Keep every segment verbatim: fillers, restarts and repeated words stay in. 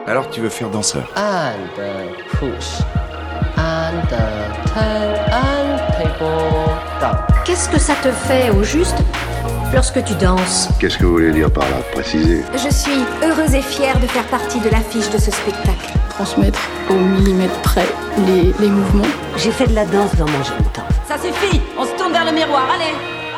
Alors tu veux faire danseur? And uh, push. And uh, turn and people down. Qu'est-ce que ça te fait au juste lorsque tu danses? Qu'est-ce que vous voulez dire par là? Préciser. Je suis heureuse et fière de faire partie de l'affiche de ce spectacle. Transmettre au millimètre près les, les mouvements. J'ai fait de la danse dans mon jeune temps. Ça suffit, on se tourne vers le miroir, allez.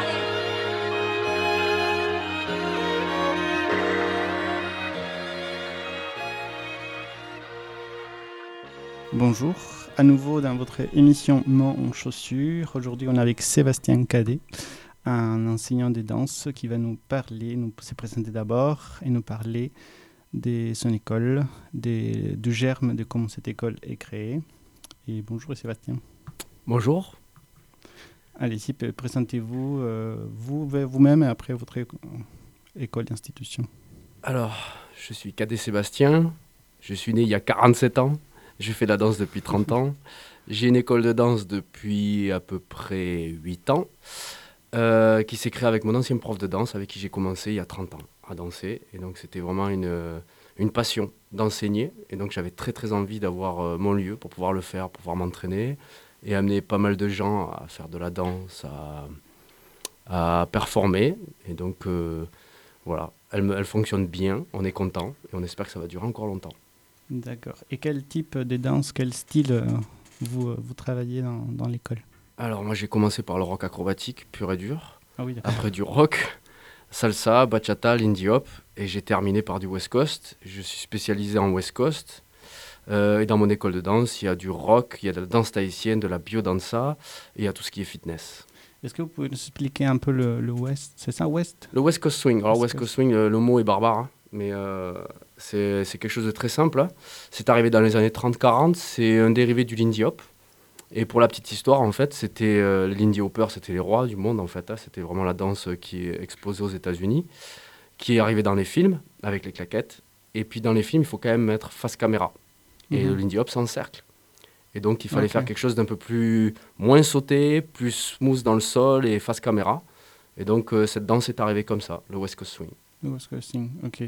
Bonjour, à nouveau dans votre émission Mots en chaussures. Aujourd'hui, on est avec Sébastien Cadet, un enseignant de danse qui va nous parler, nous se présenter d'abord et nous parler de son école, des, du germe de comment cette école est créée. Et bonjour Sébastien. Bonjour. Allez-y, présentez-vous euh, vous, vous-même et après votre éco- école d'institution. Alors, je suis Cadet Sébastien, je suis né il y a quarante-sept ans. Je fais de la danse depuis trente ans. J'ai une école de danse depuis à peu près huit ans, euh, qui s'est créée avec mon ancien prof de danse, avec qui j'ai commencé il y a trente ans à danser. Et donc, c'était vraiment une, une passion d'enseigner. Et donc, j'avais très, très envie d'avoir euh, mon lieu pour pouvoir le faire, pour pouvoir m'entraîner et amener pas mal de gens à faire de la danse, à, à performer. Et donc, euh, voilà, elle, elle fonctionne bien, on est content et on espère que ça va durer encore longtemps. D'accord. Et quel type de danse, quel style euh, vous, vous travaillez dans, dans l'école? Alors moi j'ai commencé par le rock acrobatique pur et dur, ah oui, après du rock, salsa, bachata, lindy hop, et j'ai terminé par du West Coast. Je suis spécialisé en West Coast, euh, et dans mon école de danse il y a du rock, il y a de la danse tahitienne, de la biodanza, et il y a tout ce qui est fitness. Est-ce que vous pouvez nous expliquer un peu le, le West? C'est ça, West? Le West Coast Swing. Alors West West Coast. Coast Swing, le, le mot est barbare, hein, mais euh, c'est, c'est quelque chose de très simple. Hein. C'est arrivé dans les années trente quarante, c'est un dérivé du Lindy Hop. Et pour la petite histoire, en fait, c'était euh, les Lindy Hoppers, c'était les rois du monde, en fait. Hein. C'était vraiment la danse qui est exposée aux États-Unis, qui est arrivée dans les films, avec les claquettes. Et puis dans les films, il faut quand même mettre face caméra. Et Mhm. le Lindy Hop, c'est en cercle. Et donc, il fallait Ok. faire quelque chose d'un peu plus, moins sauté, plus smooth dans le sol et face caméra. Et donc, euh, cette danse est arrivée comme ça, le West Coast Swing. Le West Coast Swing, ok.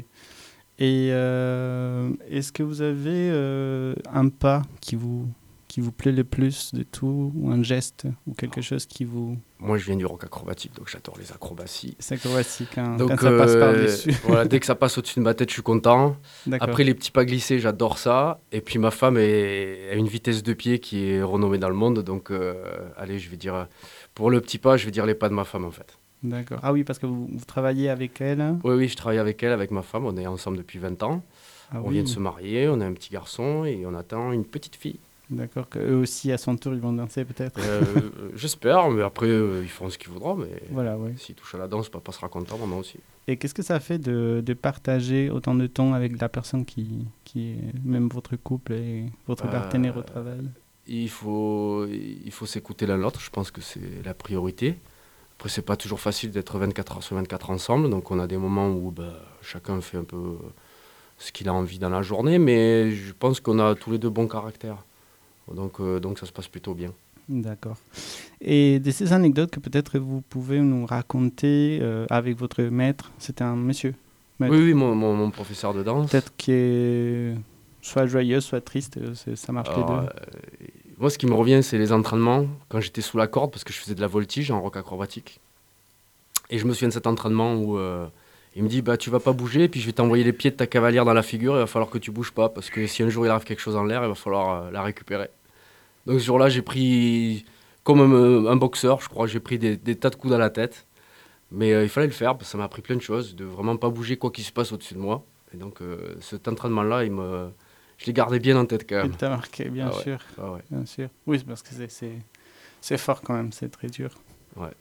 Et euh, est-ce que vous avez euh, un pas qui vous, qui vous plaît le plus de tout, ou un geste, ou quelque chose qui vous... Moi, je viens du rock acrobatique, donc j'adore les acrobaties. C'est acrobatique, hein, Donc, quand ça passe euh, par-dessus. voilà, dès que ça passe au-dessus de ma tête, je suis content. D'accord. Après, les petits pas glissés, j'adore ça. Et puis, ma femme est, a une vitesse de pied qui est renommée dans le monde. Donc, euh, allez, je vais dire... Pour le petit pas, je vais dire les pas de ma femme, en fait. D'accord. Ah oui, parce que vous, vous travaillez avec elle. Hein? Oui, oui, je travaille avec elle, avec ma femme. On est ensemble depuis vingt ans. Ah on oui. vient de se marier, on a un petit garçon et on attend une petite fille. D'accord, qu'eux aussi, à son tour, ils vont danser peut-être. Euh, j'espère, mais après, euh, ils feront ce qu'ils voudront. Mais Voilà, oui. s'ils touchent à la danse, papa sera content, maman aussi. Et qu'est-ce que ça fait de, de partager autant de temps avec la personne qui, qui est même votre couple et votre Euh, partenaire au travail? Il faut, il faut s'écouter l'un l'autre, je pense que c'est la priorité. Après, c'est pas toujours facile d'être vingt-quatre heures sur vingt-quatre ensemble, donc on a des moments où bah, chacun fait un peu ce qu'il a envie dans la journée, mais je pense qu'on a tous les deux bons caractères. Donc, euh, donc ça se passe plutôt bien. D'accord. Et de ces anecdotes que peut-être vous pouvez nous raconter euh, avec votre maître, c'était un monsieur? Maître. Oui, oui, mon, mon, mon professeur de danse. Peut-être qui est soit joyeux, soit triste, c'est, ça marche Alors, les deux. euh, moi, ce qui me revient, c'est les entraînements, quand j'étais sous la corde, parce que je faisais de la voltige en rock acrobatique. Et je me souviens de cet entraînement où euh, il me dit bah, « tu vas pas bouger, puis je vais t'envoyer les pieds de ta cavalière dans la figure, il va falloir que tu bouges pas, parce que si un jour il arrive quelque chose en l'air, il va falloir euh, la récupérer. » Donc ce jour-là, j'ai pris, comme un, un boxeur, je crois, j'ai pris des, des tas de coups dans la tête. Mais euh, il fallait le faire, parce que ça m'a appris plein de choses, de vraiment pas bouger quoi qu'il se passe au-dessus de moi. Et donc euh, cet entraînement-là, il me... je l'ai gardé bien en tête quand même. Il t'a marqué, bien Ah ouais. sûr. Ah ouais. Bien sûr. Oui, c'est parce que c'est, c'est, c'est fort quand même, c'est très dur. Ouais.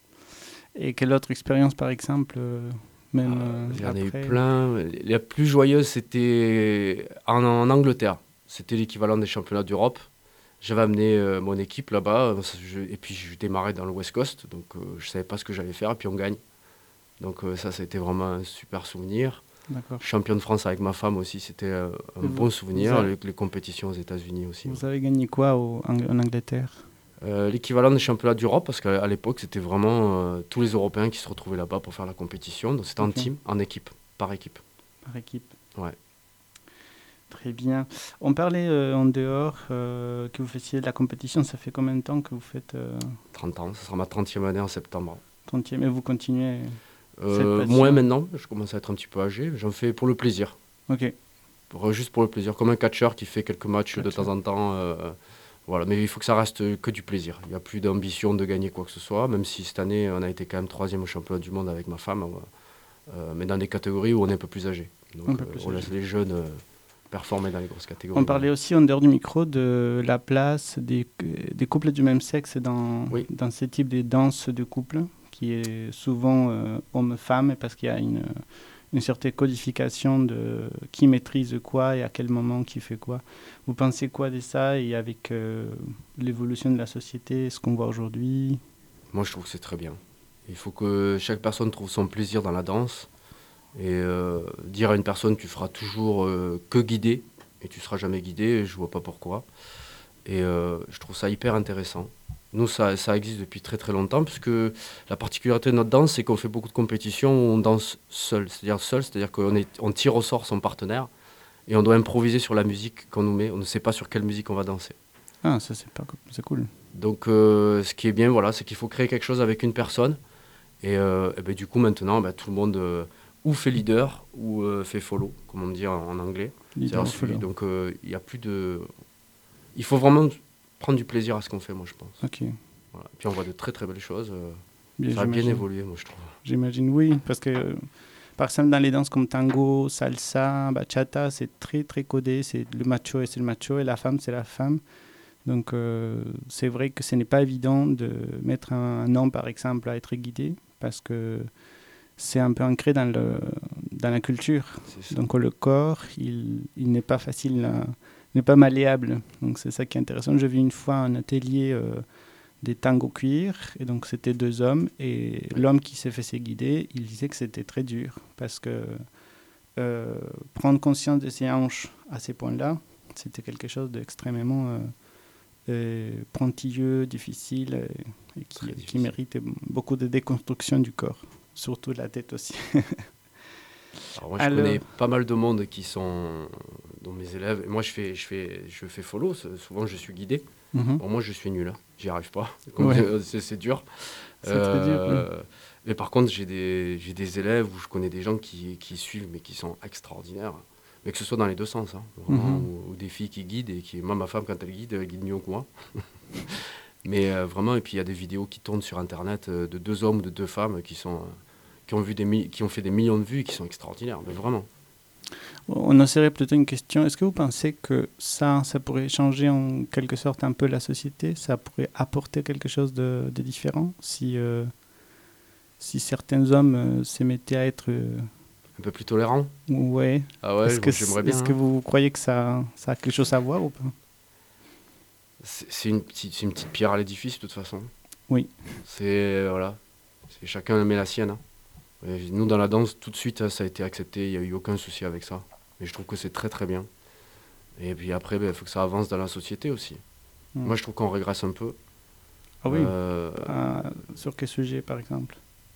Et quelle autre expérience, par exemple, euh, même Euh, Il y en a eu après plein. La plus joyeuse, c'était en, en Angleterre. C'était l'équivalent des championnats d'Europe. J'avais amené euh, mon équipe là-bas, je, et puis je démarrais dans le West Coast, donc euh, je ne savais pas ce que j'allais faire, et puis on gagne. Donc euh, ça, ça a été vraiment un super souvenir. D'accord. Champion de France avec ma femme aussi, c'était euh, un Et bon vous- souvenir. vous avez- Les, les compétitions aux États-Unis aussi. Vous avez gagné quoi au- en, en Angleterre? Euh, l'équivalent des championnats d'Europe, parce qu'à à l'époque, c'était vraiment euh, tous les Européens qui se retrouvaient là-bas pour faire la compétition. Donc c'était en Ok. team, en équipe, par équipe. Par équipe? Ouais. Très bien. On parlait euh, en dehors euh, que vous faisiez de la compétition. Ça fait combien de temps que vous faites euh... trente ans, ce sera ma trentième année en septembre. trentième, et vous continuez euh, Moins maintenant, je commence à être un petit peu âgé. J'en fais pour le plaisir. Ok. Pour, juste pour le plaisir, comme un catcheur qui fait quelques matchs catcheur. de temps en temps. Euh, voilà. Mais il faut que ça reste que du plaisir. Il n'y a plus d'ambition de gagner quoi que ce soit, même si cette année, on a été quand même troisième au championnat du monde avec ma femme, euh, mais dans des catégories où on est un peu plus âgé. Donc, euh, on laisse les jeunes euh, performer dans les grosses catégories. On parlait aussi en dehors du micro de la place des, des couples du même sexe dans, oui. dans ce type de danse de couple, qui est souvent euh, homme-femme, parce qu'il y a une... une certaine codification de qui maîtrise quoi et à quel moment qui fait quoi. Vous pensez quoi de ça et avec euh, l'évolution de la société, ce qu'on voit aujourd'hui? Moi, je trouve que c'est très bien. Il faut que chaque personne trouve son plaisir dans la danse et euh, dire à une personne tu feras toujours euh, que guider et tu seras jamais guidé, je vois pas pourquoi. Et euh, je trouve ça hyper intéressant. Nous, ça, ça existe depuis très très longtemps, puisque la particularité de notre danse, c'est qu'on fait beaucoup de compétitions où on danse seul. C'est-à-dire seul, c'est-à-dire qu'on est, on tire au sort son partenaire et on doit improviser sur la musique qu'on nous met. On ne sait pas sur quelle musique on va danser. Ah, ça c'est, pas, c'est cool. Donc, euh, ce qui est bien, voilà, c'est qu'il faut créer quelque chose avec une personne. Et, euh, et ben, du coup, maintenant, ben, tout le monde euh, ou fait leader ou euh, fait follow, comme on dit en, en anglais. Leader c'est celui, donc, il euh, n'y a plus de... Il faut vraiment... prendre du plaisir à ce qu'on fait, moi, je pense. Ok. Voilà. Puis on voit de très très belles choses. Euh, bien, ça a bien évolué, moi, je trouve. J'imagine, oui, parce que, euh, par exemple, dans les danses comme tango, salsa, bachata, c'est très très codé. C'est le macho et c'est le macho, et la femme, c'est la femme. Donc, euh, c'est vrai que ce n'est pas évident de mettre un, un homme, par exemple, à être guidé, parce que c'est un peu ancré dans, le, dans la culture. Donc, le corps, il, il n'est pas facile à... n'est pas malléable, donc c'est ça qui est intéressant. J'ai vu une fois un atelier euh, des tangos cuir, et donc c'était deux hommes, et l'homme qui s'est fait se guider, il disait que c'était très dur, parce que euh, prendre conscience de ses hanches à ces points-là, c'était quelque chose d'extrêmement euh, euh, pointilleux, difficile, et, et qui, difficile. qui mérite beaucoup de déconstruction du corps, surtout la tête aussi. Alors moi, je Alors... connais pas mal de monde qui sont dans mes élèves. Et moi, je fais, je fais, je fais follow. Souvent, je suis guidé. Mm-hmm. Bon, moi, je suis nul. Hein. J'y arrive pas. Ouais. C'est, c'est dur. C'est euh, très dur. Oui. Mais par contre, j'ai des, j'ai des élèves où je connais des gens qui, qui suivent, mais qui sont extraordinaires. Mais que ce soit dans les deux sens. Hein. Vraiment, mm-hmm. ou, ou des filles qui guident. Et qui, moi, ma femme, quand elle guide, elle guide mieux que moi. Mais euh, vraiment, et puis il y a des vidéos qui tournent sur Internet euh, de deux hommes ou de deux femmes qui sont... Euh, Qui ont, vu des mi- qui ont fait des millions de vues et qui sont extraordinaires, mais vraiment. On insérait plutôt une question. Est-ce que vous pensez que ça, ça pourrait changer en quelque sorte un peu la société? Ça pourrait apporter quelque chose de, de différent si, euh, si certains hommes euh, se mettaient à être... Euh, un peu plus tolérants? Ouais. Ah ouais, est-ce que, j'aimerais bien. Est-ce hein. que vous croyez que ça, ça a quelque chose à voir ou pas? c'est, c'est, une petite, c'est une petite pierre à l'édifice, de toute façon. Oui. C'est, voilà. C'est, chacun met la sienne. Hein. Et nous, dans la danse, tout de suite, ça a été accepté. Il n'y a eu aucun souci avec ça. Et je trouve que c'est très, très bien. Et puis après, il ben, faut que ça avance dans la société aussi. Mmh. Moi, je trouve qu'on régresse un peu. Ah oui euh, ah, sur quel sujet, par exemple?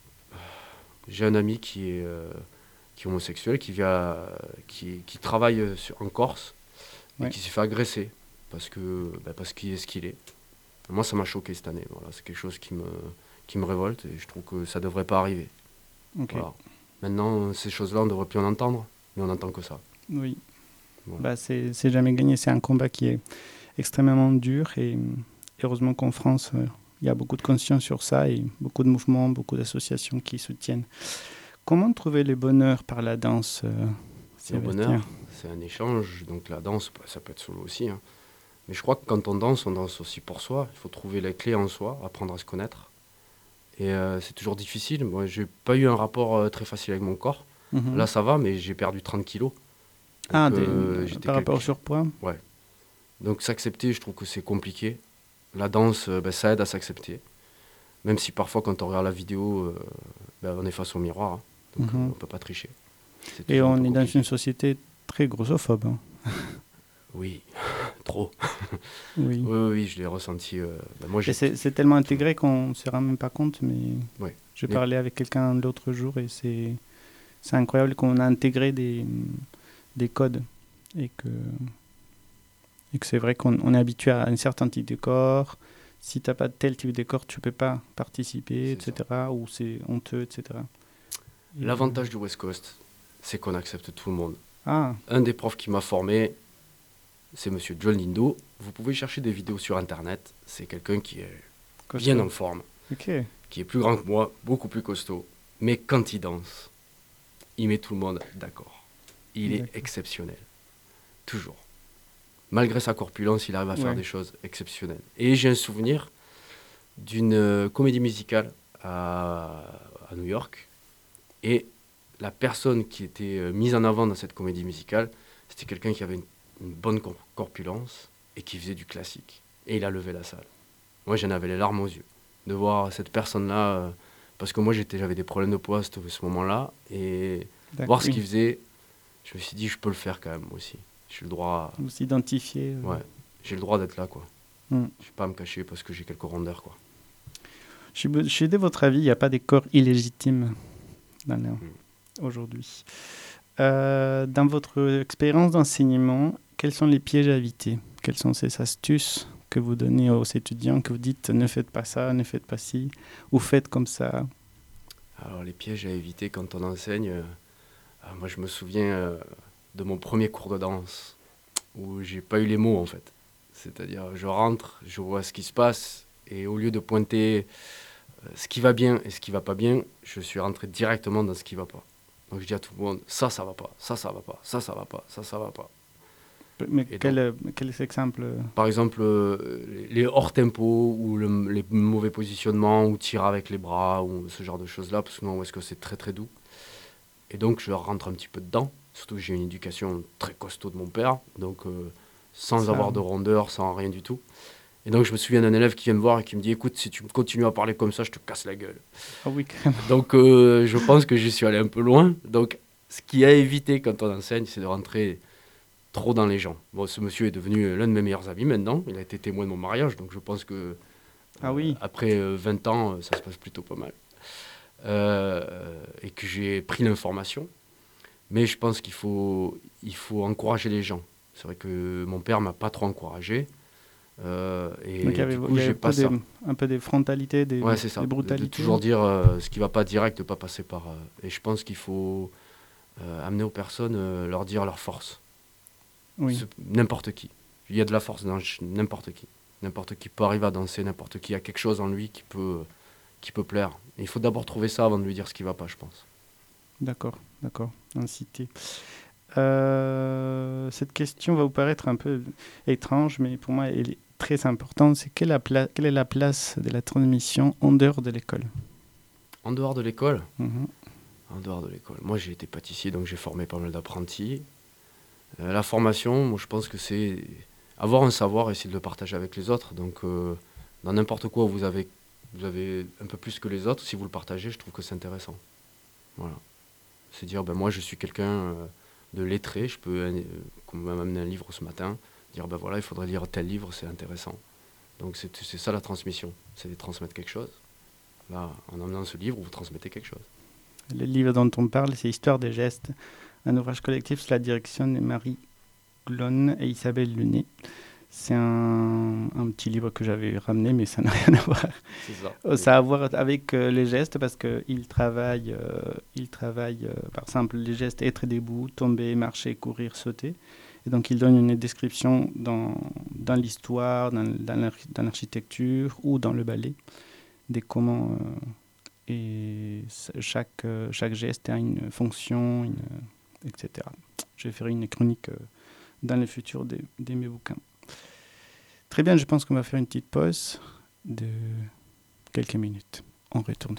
J'ai un ami qui est, euh, qui est homosexuel, qui, vient, qui, qui travaille sur, en Corse, ouais. et qui s'est fait agresser parce, que, ben, parce qu'il est ce qu'il est. Et moi, ça m'a choqué cette année. Voilà, c'est quelque chose qui me, qui me révolte et je trouve que ça ne devrait pas arriver. Okay. Voilà. Maintenant, ces choses-là, on ne devrait plus en entendre, mais on n'entend que ça. Oui. Voilà. Bah, c'est, c'est jamais gagné. C'est un combat qui est extrêmement dur et heureusement qu'en France, il euh, y a beaucoup de conscience sur ça et beaucoup de mouvements, beaucoup d'associations qui soutiennent. Comment trouver le bonheur par la danse euh, Le bonheur, c'est un échange. Donc la danse, ça peut être solo aussi. Hein. Mais je crois que quand on danse, on danse aussi pour soi. Il faut trouver les clés en soi, apprendre à se connaître. Et euh, c'est toujours difficile. Moi, j'ai pas eu un rapport euh, très facile avec mon corps. Mmh. Là, ça va, mais j'ai perdu trente kilos. Donc, ah, des, euh, par quelque... rapport au surpoids? Ouais. Donc, s'accepter, je trouve que c'est compliqué. La danse, euh, ben, ça aide à s'accepter. Même si parfois, quand on regarde la vidéo, euh, ben, on est face au miroir. Hein. Donc, mmh. euh, on peut pas tricher. C'est Et on est compliqué. Dans une société très grossophobe. Hein. Oui, trop. Oui. oui, oui, je l'ai ressenti. Euh, ben moi, j'ai... C'est, c'est tellement intégré qu'on ne se rend même pas compte, mais ouais. je mais... parlais avec quelqu'un l'autre jour et c'est, c'est incroyable qu'on a intégré des, des codes et que, et que c'est vrai qu'on on est habitué à un certain type de décor. Si tu n'as pas tel type de décor, tu ne peux pas participer, c'est et cetera. Ça. Ou c'est honteux, et cetera. Et L'avantage euh... du West Coast, c'est qu'on accepte tout le monde. Ah. Un des profs qui m'a formé, c'est monsieur John Lindo. Vous pouvez chercher des vidéos sur Internet. C'est quelqu'un qui est costaud. Bien en forme, okay. Qui est plus grand que moi, beaucoup plus costaud. Mais quand il danse, il met tout le monde d'accord. Il d'accord. est exceptionnel. Toujours. Malgré sa corpulence, il arrive à faire ouais. des choses exceptionnelles. Et j'ai un souvenir d'une euh, comédie musicale à, à New York. Et la personne qui était euh, mise en avant dans cette comédie musicale, c'était quelqu'un qui avait une, une bonne cor- corpulence et qui faisait du classique. Et il a levé la salle. Moi, j'en avais les larmes aux yeux de voir cette personne-là. Euh, parce que moi, j'étais, j'avais des problèmes de poids à ce, ce moment-là. Et d'accord, voir ce oui. qu'il faisait, je me suis dit, je peux le faire quand même, moi aussi. J'ai le droit... Vous s'identifier. Euh... Ouais, j'ai le droit d'être là, quoi. Mm. Je ne vais pas me cacher parce que j'ai quelques rondeurs, quoi. Chez, chez de votre avis, il n'y a pas des corps illégitimes dans mm. aujourd'hui. Euh, dans votre expérience d'enseignement, quels sont les pièges à éviter? Quelles sont ces astuces que vous donnez aux étudiants, que vous dites ne faites pas ça, ne faites pas ci, ou faites comme ça? Alors, les pièges à éviter quand on enseigne, euh, moi je me souviens... Euh, de mon premier cours de danse, où j'ai pas eu les mots en fait. C'est-à-dire, je rentre, je vois ce qui se passe, et au lieu de pointer euh, ce qui va bien et ce qui va pas bien, je suis rentré directement dans ce qui va pas. Donc je dis à tout le monde, ça, ça va pas, ça, ça va pas, ça, ça va pas, ça, ça va pas. Mais quel, donc, quel exemple? Par exemple, euh, les hors-tempo, ou le, les mauvais positionnements, ou tirer avec les bras, ou ce genre de choses-là, parce que non, est-ce que c'est très très doux. Et donc je rentre un petit peu dedans. Surtout que j'ai une éducation très costaud de mon père, donc euh, sans ça. avoir de rondeur, sans rien du tout. Et donc je me souviens d'un élève qui vient me voir et qui me dit « Écoute, si tu continues à parler comme ça, je te casse la gueule. Ah » oui, quand même. Donc euh, je pense que j'y suis allé un peu loin. Donc ce qui a évité quand on enseigne, c'est de rentrer trop dans les gens. Bon, ce monsieur est devenu l'un de mes meilleurs amis maintenant. Il a été témoin de mon mariage, donc je pense que euh, ah oui. après euh, vingt ans, ça se passe plutôt pas mal. Euh, et que j'ai pris l'information. Mais je pense qu'il faut, il faut encourager les gens. C'est vrai que mon père ne m'a pas trop encouragé. Euh, et donc, du coup, j'ai pas ça. Des, un peu des frontalités, des, ouais, c'est ça. des brutalités. De, de toujours dire euh, ce qui ne va pas direct, de ne pas passer par... Euh, et je pense qu'il faut euh, amener aux personnes, euh, leur dire leur force. Oui. Ce, n'importe qui. Il y a de la force dans n'importe qui. N'importe qui peut arriver à danser, n'importe qui a quelque chose en lui qui peut, qui peut plaire. Et il faut d'abord trouver ça avant de lui dire ce qui ne va pas, je pense. D'accord, d'accord, incité. Euh, cette question va vous paraître un peu étrange, mais pour moi, elle est très importante. C'est quelle, pla- quelle est la place de la transmission en dehors de l'école? En dehors de l'école mm-hmm. En dehors de l'école. Moi, j'ai été pâtissier, donc j'ai formé pas mal d'apprentis. Euh, la formation, moi, je pense que c'est avoir un savoir et essayer de le partager avec les autres. Donc, euh, dans n'importe quoi, vous avez, vous avez un peu plus que les autres. Si vous le partagez, je trouve que c'est intéressant. Voilà. C'est dire, ben moi je suis quelqu'un euh, de lettré, je peux, euh, comme m'a amené un livre ce matin, dire, ben voilà, il faudrait lire tel livre, c'est intéressant. Donc c'est, c'est ça la transmission, c'est de transmettre quelque chose. Là, en emmenant ce livre, vous transmettez quelque chose. Le livre dont on parle, c'est Histoire des gestes, un ouvrage collectif sous la direction de Marie Glonne et Isabelle Lunet. C'est un, un petit livre que j'avais ramené, mais ça n'a rien à voir. C'est ça. Euh, ça a à voir avec euh, les gestes, parce qu'il travaille, euh, il travaille euh, par exemple, les gestes être debout, tomber, marcher, courir, sauter. Et donc, il donne une description dans, dans l'histoire, dans, dans, l'arch- dans l'architecture ou dans le ballet, de comment euh, et chaque, euh, chaque geste a une fonction, une, et cetera. Je vais faire une chronique euh, dans le futur de, de mes bouquins. Très bien, je pense qu'on va faire une petite pause de quelques minutes. On retourne.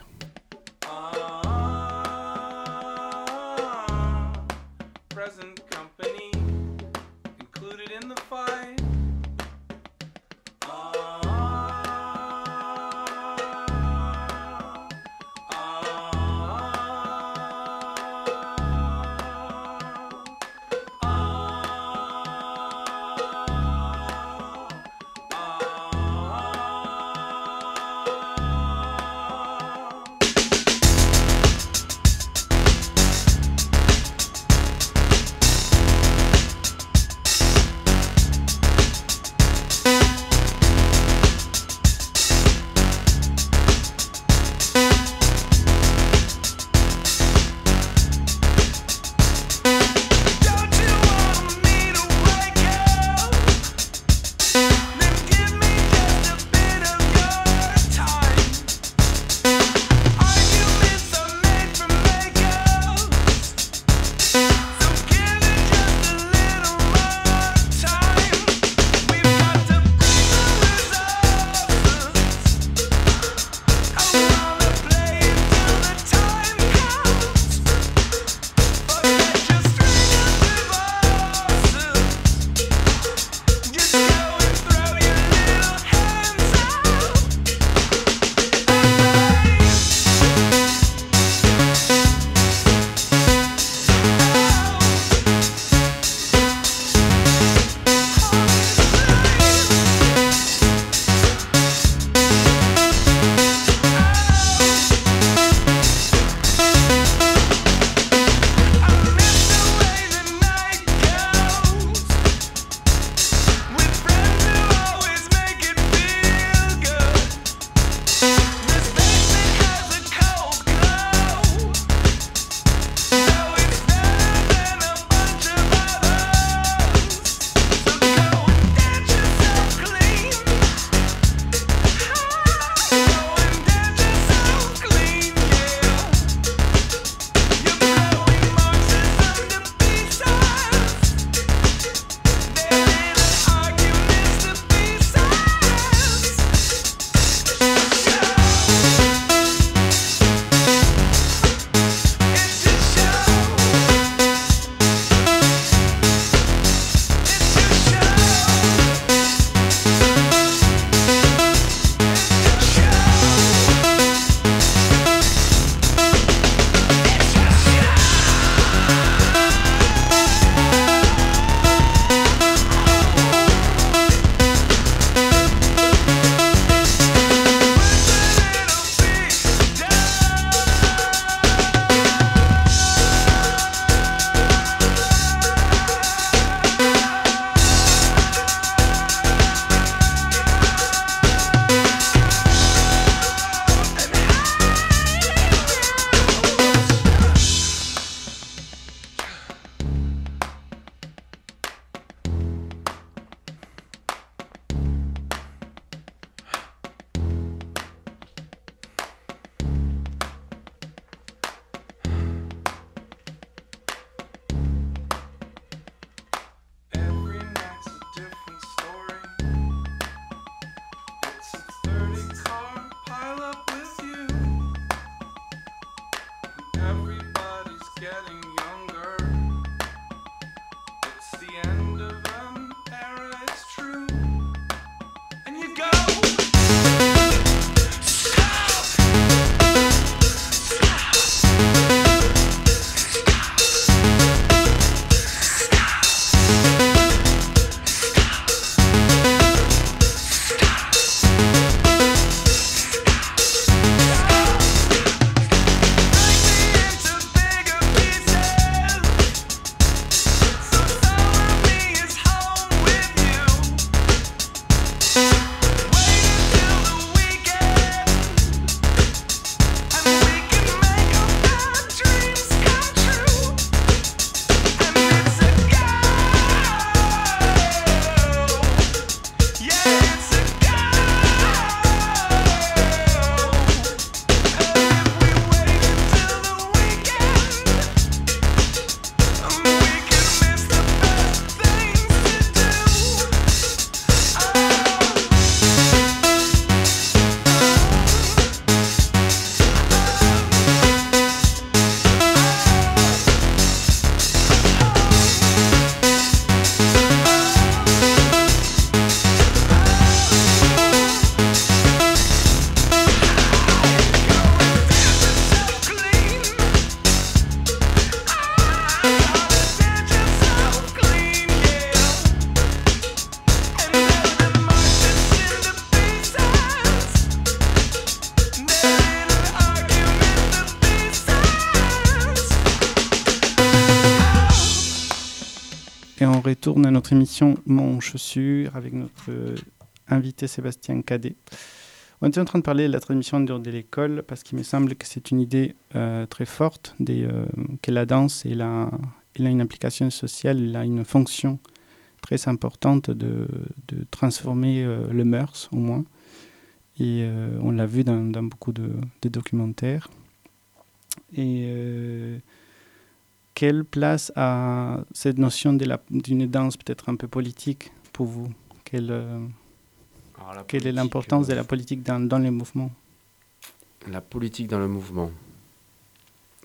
Et on retourne à notre émission Mon Chaussure avec notre euh, invité Sébastien Cadet. On était en train de parler de la transmission de, de l'école parce qu'il me semble que c'est une idée euh, très forte des, euh, que la danse elle a, elle a une implication sociale, elle a une fonction très importante de, de transformer euh, le mœurs au moins. Et euh, on l'a vu dans, dans beaucoup de, de documentaires. Et euh, quelle place a cette notion de la, d'une danse peut-être un peu politique pour vous? Quelle, euh, Alors, quelle est l'importance euh, de la politique dans, dans les mouvements? La politique dans le mouvement. Euh,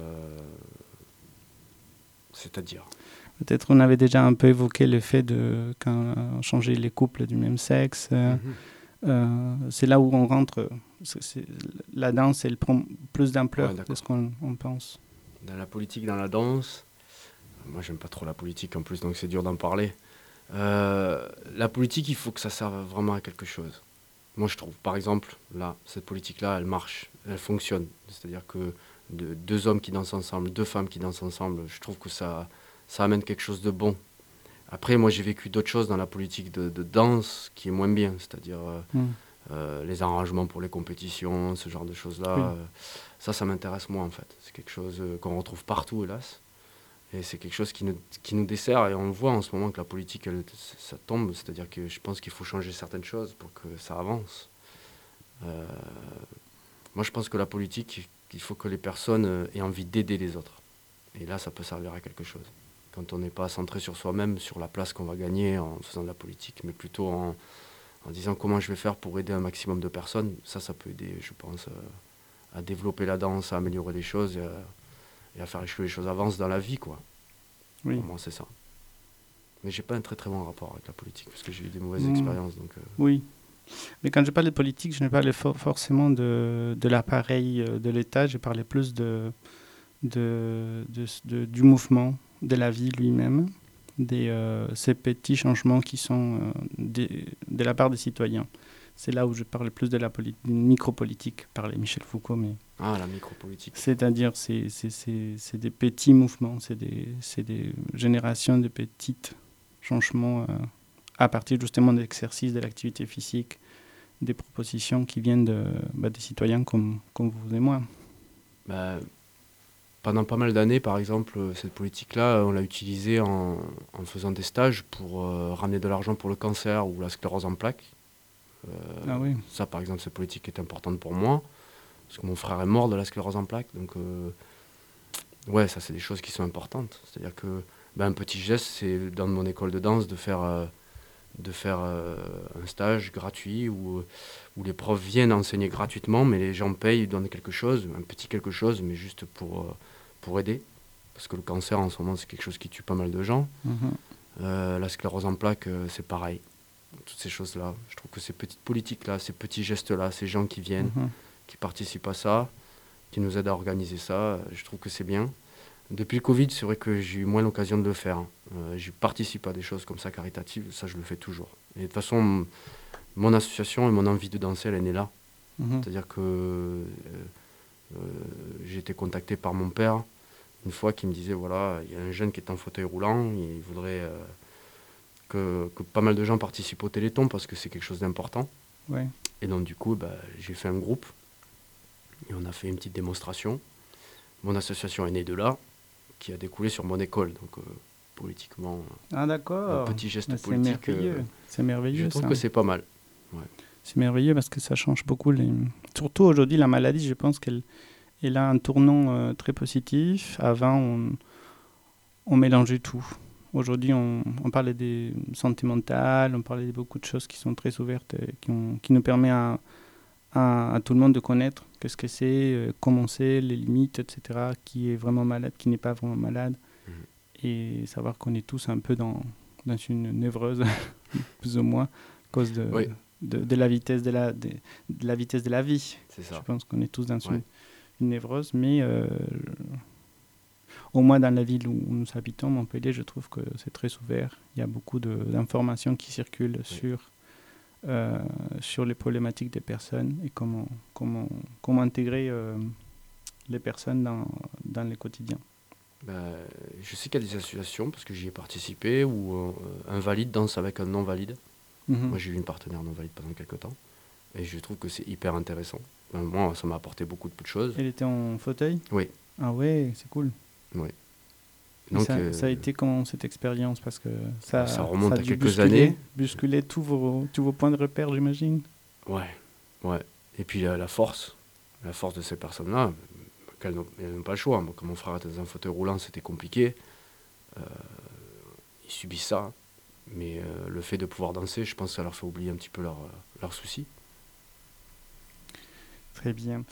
c'est-à-dire Peut-être on avait déjà un peu évoqué le fait de quand, changer les couples du même sexe. Euh, mm-hmm. euh, c'est là où on rentre. C'est, c'est, la danse, elle prend plus d'ampleur Ouais, de ce qu'on on pense. Dans la politique, dans la danse, moi j'aime pas trop la politique en plus, donc c'est dur d'en parler. Euh, la politique, il faut que ça serve vraiment à quelque chose. Moi je trouve, par exemple, là, cette politique-là, elle marche, elle fonctionne. C'est-à-dire que de, deux hommes qui dansent ensemble, deux femmes qui dansent ensemble, je trouve que ça, ça amène quelque chose de bon. Après, moi j'ai vécu d'autres choses dans la politique de, de danse qui est moins bien, c'est-à-dire euh, mm. euh, les arrangements pour les compétitions, ce genre de choses-là. Oui. Euh, ça, ça m'intéresse moins en fait. C'est quelque chose euh, qu'on retrouve partout, hélas. Et c'est quelque chose qui nous, qui nous dessert. Et on voit en ce moment que la politique, elle, ça tombe. C'est-à-dire que je pense qu'il faut changer certaines choses pour que ça avance. Euh, moi, je pense que la politique, il faut que les personnes aient envie d'aider les autres. Et là, ça peut servir à quelque chose. Quand on n'est pas centré sur soi-même, sur la place qu'on va gagner en faisant de la politique, mais plutôt en, en disant comment je vais faire pour aider un maximum de personnes, ça, ça peut aider, je pense, euh, à développer la danse, à améliorer les choses et à, et à faire que les choses avancent dans la vie, quoi. Oui. Pour moi, c'est ça. Mais j'ai pas un très très bon rapport avec la politique, parce que j'ai eu des mauvaises mmh. expériences. Donc, euh... Oui. Mais quand je parle de politique, je ne parlais for- forcément de, de l'appareil de l'État, je parlais plus de, de, de, de, du mouvement, de la vie lui-même, des, euh, ces petits changements qui sont euh, des, de la part des citoyens. C'est là où je parle plus de la poli- micropolitique, parlait Michel Foucault. Mais ah, la micropolitique. C'est-à-dire, c'est, c'est, c'est, c'est des petits mouvements, c'est des, c'est des générations de petits changements euh, à partir justement de l'exercice de l'activité physique, des propositions qui viennent de, bah, des citoyens comme, comme vous et moi. Bah, pendant pas mal d'années, par exemple, cette politique-là, on l'a utilisée en, en faisant des stages pour euh, ramener de l'argent pour le cancer ou la sclérose en plaques. Euh, ah oui. Ça, par exemple, cette politique est importante pour moi, parce que mon frère est mort de la sclérose en plaques. Donc, euh, ouais, ça, c'est des choses qui sont importantes. C'est-à-dire que ben, un petit geste, c'est dans mon école de danse de faire, euh, de faire euh, un stage gratuit où, où les profs viennent enseigner gratuitement, mais les gens payent, donnent quelque chose, un petit quelque chose, mais juste pour, euh, pour aider. Parce que le cancer, en ce moment, c'est quelque chose qui tue pas mal de gens. Mm-hmm. Euh, la sclérose en plaques, euh, c'est pareil. Toutes ces choses-là. Je trouve que ces petites politiques-là, ces petits gestes-là, ces gens qui viennent, mmh. qui participent à ça, qui nous aident à organiser ça, je trouve que c'est bien. Depuis le Covid, c'est vrai que j'ai eu moins l'occasion de le faire. Euh, je participe à des choses comme ça, caritatives, ça je le fais toujours. Et de toute façon, m- mon association et mon envie de danser, elle est née là. Mmh. C'est-à-dire que euh, euh, j'ai été contacté par mon père, une fois, qui me disait, voilà, il y a un jeune qui est en fauteuil roulant, il voudrait... Euh, Que, que pas mal de gens participent au Téléthon parce que c'est quelque chose d'important. Ouais. Et donc du coup, bah, j'ai fait un groupe et on a fait une petite démonstration. Mon association est née de là, qui a découlé sur mon école, donc euh, politiquement. Ah d'accord. Un petit geste bah, politique. C'est merveilleux. Euh, c'est merveilleux. Je trouve ça. que c'est pas mal. Ouais. C'est merveilleux parce que ça change beaucoup. Les... Surtout aujourd'hui, la maladie, je pense qu'elle elle a un tournant euh, très positif. Avant, on, on mélangeait tout. Aujourd'hui, on, on parlait des santé mentale, on parlait de beaucoup de choses qui sont très ouvertes et qui, ont, qui nous permettent à, à, à tout le monde de connaître qu'est-ce que c'est, euh, comment c'est, les limites, et cetera, qui est vraiment malade, qui n'est pas vraiment malade. Mmh. Et savoir qu'on est tous un peu dans, dans une névrose, plus ou moins, à cause de, oui. de, de, la vitesse de, la, de, de la vitesse de la vie. C'est ça. Je pense qu'on est tous dans ouais. une, une névrose, mais... Euh, au moins dans la ville où nous habitons, Montpellier, je trouve que c'est très ouvert. Il y a beaucoup de, d'informations qui circulent oui. sur, euh, sur les problématiques des personnes et comment, comment, comment intégrer euh, les personnes dans, dans le quotidien. Ben, je sais qu'il y a des associations, parce que j'y ai participé, où euh, un valide danse avec un non-valide. Mhm. Moi, j'ai eu une partenaire non-valide pendant quelques temps. Et je trouve que c'est hyper intéressant. Ben, moi, ça m'a apporté beaucoup de, de choses. Elle était en fauteuil? Oui. Ah ouais, c'est cool. Oui. Et Donc, ça, euh, ça a été comment cette expérience? Parce que ça, Ça remonte a à dû quelques bousculer- années. Bousculer tous vos, tous vos points de repère, j'imagine. Ouais, ouais. Et puis la, la force, la force de ces personnes-là, qu'elles n'ont, elles n'ont pas le choix. Moi, quand mon frère était dans un fauteuil roulant, c'était compliqué. Euh, ils subissent ça. Mais euh, le fait de pouvoir danser, je pense que ça leur fait oublier un petit peu leurs leurs soucis. Très bien.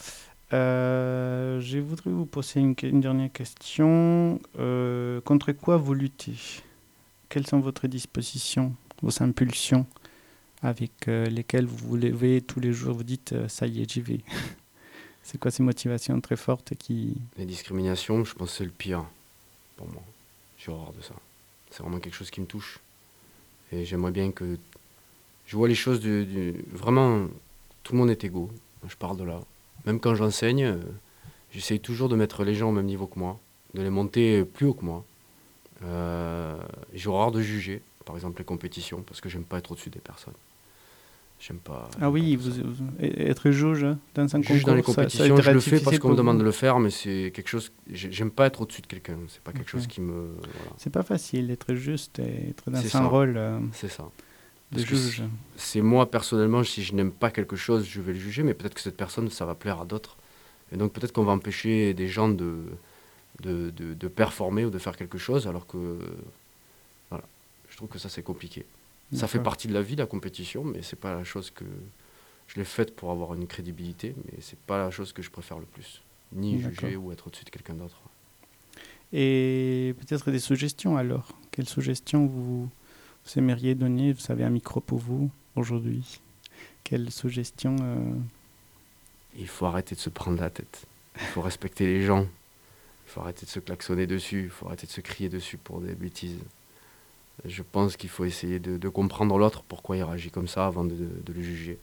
Euh, je voudrais vous poser une, une dernière question. Euh, contre quoi vous luttez? Quelles sont votre dispositions, vos impulsions avec euh, lesquelles vous vous levez tous les jours, vous dites euh, ça y est, j'y vais? C'est quoi ces motivations très fortes qui... Les discriminations, je pense que c'est le pire pour moi. J'ai horreur de ça. C'est vraiment quelque chose qui me touche. Et j'aimerais bien que... Je vois les choses du... du- Vraiment, tout le monde est égaux. Je parle de là. Même quand j'enseigne, euh, j'essaye toujours de mettre les gens au même niveau que moi, de les monter plus haut que moi. Euh, J'ai horreur de juger, par exemple les compétitions, parce que j'aime pas être au-dessus des personnes. J'aime pas... Ah j'aime oui, pas tout vous, ça. vous- être juge hein, dans un concours, Juge dans les ça- ça a compétitions, été je le fais difficile parce qu'on pour me demande vous. de le faire, mais c'est quelque chose... j'ai- J'aime pas être au-dessus de quelqu'un, c'est pas quelque Ok. chose qui me... Voilà, C'est pas facile d'être juste et être dans C'est un ça. rôle euh, c'est ça. de Parce que juge. C'est moi, personnellement, si je n'aime pas quelque chose, je vais le juger, mais peut-être que cette personne, ça va plaire à d'autres. Et donc peut-être qu'on va empêcher des gens de, de, de, de performer ou de faire quelque chose, alors que... Voilà, je trouve que ça, c'est compliqué. Ça fait D'accord. partie de la vie, la compétition, mais c'est pas la chose que... Je l'ai faite pour avoir une crédibilité, mais c'est pas la chose que je préfère le plus. Ni D'accord. juger ou être au-dessus de quelqu'un d'autre. Et peut-être des suggestions alors. Quelles suggestions vous, vous aimeriez donner? Vous avez un micro pour vous aujourd'hui. Quelles suggestions euh, Il faut arrêter de se prendre la tête. Il faut respecter les gens. Il faut arrêter de se klaxonner dessus. Il faut arrêter de se crier dessus pour des bêtises. Je pense qu'il faut essayer de, de comprendre l'autre, pourquoi il réagit comme ça, avant de, de le juger.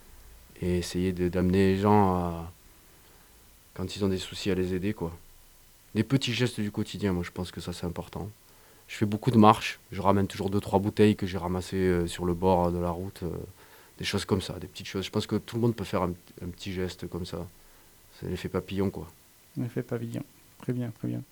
Et essayer de- d'amener les gens à, quand ils ont des soucis, à les aider, quoi. Des petits gestes du quotidien, moi je pense que ça c'est important. Je fais beaucoup de marches. Je ramène toujours deux, trois bouteilles que j'ai ramassées euh, sur le bord de la route. euh, des choses comme ça, des petites choses. Je pense que tout le monde peut faire un, un petit geste comme ça. C'est l'effet papillon, quoi. Effet pavillon. Très bien, très bien.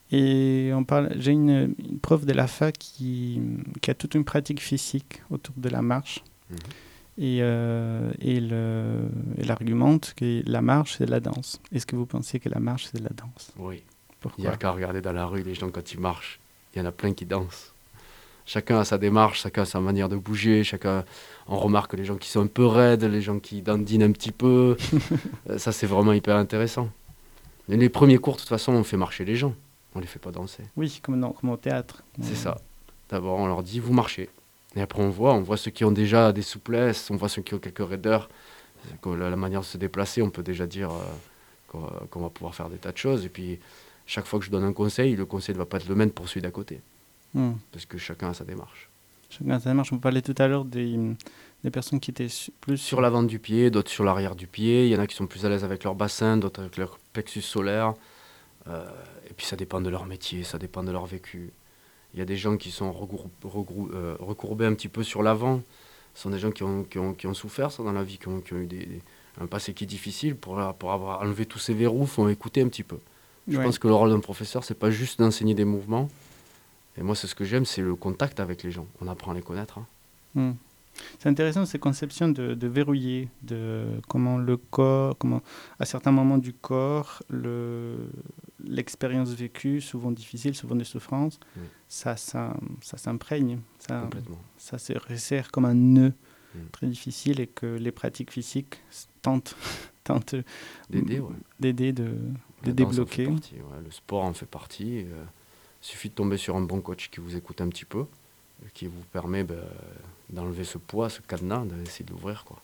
Et on parle. J'ai une, une prof de la fac qui, qui a toute une pratique physique autour de la marche. Mhm. Et, euh, et le- elle argumente que la marche, c'est de la danse. Est-ce que vous pensez que la marche, c'est de la danse? Oui. Il n'y Pourquoi? a qu'à regarder dans la rue, les gens quand ils marchent. Il y en a plein qui dansent. Chacun a sa démarche, chacun a sa manière de bouger, chacun... On remarque les gens qui sont un peu raides, les gens qui dandinent un petit peu. Euh, ça, c'est vraiment hyper intéressant. Et les premiers cours, de toute façon, on fait marcher les gens. On les fait pas danser. Oui, comme, dans- comme au théâtre. C'est ça. D'abord, on leur dit, vous marchez. Et après, on voit, on voit ceux qui ont déjà des souplesses, on voit ceux qui ont quelques raideurs. Que La, la manière de se déplacer, on peut déjà dire euh, qu'on va, qu'on va pouvoir faire des tas de choses. Et puis, chaque fois que je donne un conseil, le conseil ne va pas être le même pour celui d'à côté. Hmm. Parce que chacun a sa démarche. Chacun sa marche. On parlait tout à l'heure des, des personnes qui étaient su- plus Sur l'avant du pied, d'autres sur l'arrière du pied. Il y en a qui sont plus à l'aise avec leur bassin, d'autres avec leur plexus solaire. Euh, et puis ça dépend de leur métier, ça dépend de leur vécu. Il y a des gens qui sont regrou- regrou- euh, recourbés un petit peu sur l'avant. Ce sont des gens qui ont, qui ont, qui ont souffert ça dans la vie, qui ont, qui ont eu des, des- un passé qui est difficile. Pour, pour avoir enlevé tous ces verrous, il faut écouter un petit peu. Je Ouais. pense que le rôle d'un professeur, c'est pas juste d'enseigner des mouvements. Et moi, c'est ce que j'aime, c'est le contact avec les gens. On apprend à les connaître. hein. Hmm. C'est intéressant ces conceptions de, de verrouiller, de comment le corps, comment à certains moments du corps, le, l'expérience vécue, souvent difficile, souvent des souffrances, Oui. ça, ça, ça s'imprègne, ça, Complètement. ça se resserre comme un nœud Mm. très difficile et que les pratiques physiques tentent, tentent D'aider, ouais. d'aider, de, de La danse en fait débloquer. partie, ouais. Le sport en fait partie. Il suffit de tomber sur un bon coach qui vous écoute un petit peu, et qui vous permet ben, d'enlever ce poids, ce cadenas, d'essayer de l'ouvrir, quoi.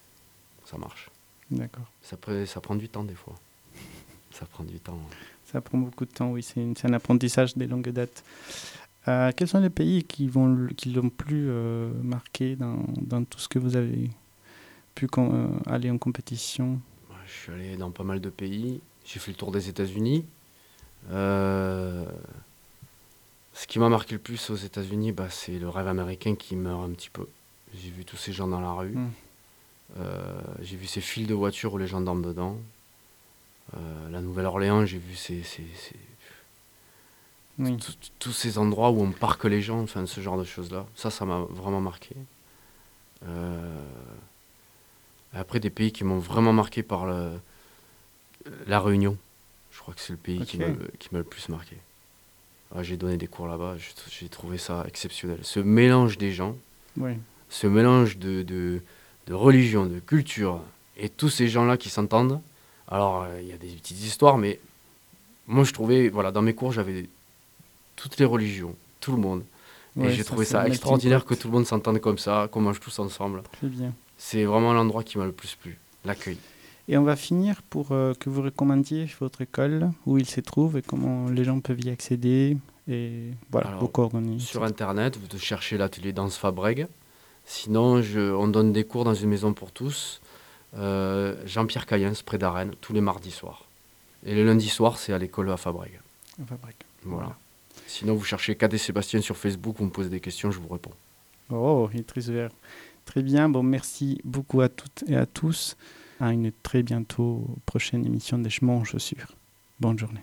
Ça marche. D'accord. Ça, prend- ça prend du temps des fois. Ça prend du temps. ouais. Ça prend beaucoup de temps, oui, c'est, une- c'est un apprentissage des longues dates. Euh, quels sont les pays qui, vont, le- qui l'ont plus euh, marqué dans, dans tout ce que vous avez pu con- euh, aller en compétition? Ouais, Je suis allé dans pas mal de pays. J'ai fait le tour des États-Unis. Euh, ce qui m'a marqué le plus aux États-Unis, bah, c'est le rêve américain qui meurt un petit peu. J'ai vu tous ces gens dans la rue. Mmh. Euh, j'ai vu ces files de voitures où les gens dorment dedans. Euh, la Nouvelle-Orléans, j'ai vu ces, ces, ces... Oui. tous ces endroits où on parque les gens, enfin ce genre de choses-là. Ça, ça m'a vraiment marqué. Euh... Après, des pays qui m'ont vraiment marqué par le... la Réunion. Je crois que c'est le pays okay. qui, m'a, qui m'a le plus marqué. Ah, j'ai donné des cours là-bas, j'ai, j'ai trouvé ça exceptionnel. Ce mélange des gens, oui. ce mélange de, de, de religion, de culture, et tous ces gens-là qui s'entendent. Alors, il euh, y a des petites histoires, mais moi, je trouvais, voilà, dans mes cours, j'avais toutes les religions, tout le monde. Ouais, et j'ai ça, trouvé ça extraordinaire que tout le monde s'entende comme ça, qu'on mange tous ensemble. Très bien. C'est vraiment l'endroit qui m'a le plus plu, l'accueil. Et on va finir pour euh, que vous recommandiez votre école, où il se trouve et comment les gens peuvent y accéder. Et voilà, Alors, vos coordonnées. Sur Internet, vous cherchez l'atelier Danse Fabrègue. Sinon, je, on donne des cours dans une maison pour tous. Euh, Jean-Pierre Caillens, près d'Arène, tous les mardis soirs. Et le lundi soir, c'est à l'école à Fabrègue. À Fabrègue. Voilà. voilà. Sinon, vous cherchez Cadet Sébastien sur Facebook, vous me posez des questions, je vous réponds. Oh, il est très ouvert. Très bien, bon, merci beaucoup à toutes et à tous. À une très bientôt prochaine émission des Chemins en chaussures. Bonne journée.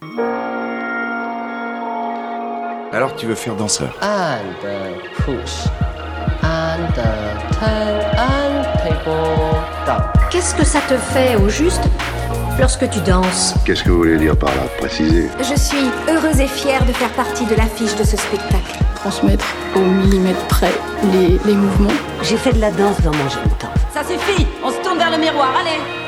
Alors, tu veux faire danseur? And uh, push. And uh, turn and table down. Qu'est-ce que ça te fait, au juste, lorsque tu danses? Qu'est-ce que vous voulez dire par là? Préciser. Je suis heureuse et fière de faire partie de l'affiche de ce spectacle. Transmettre au millimètre près les, les mouvements. J'ai fait de la danse dans mon jeune temps. Ça suffit, on se tourne vers le miroir, allez!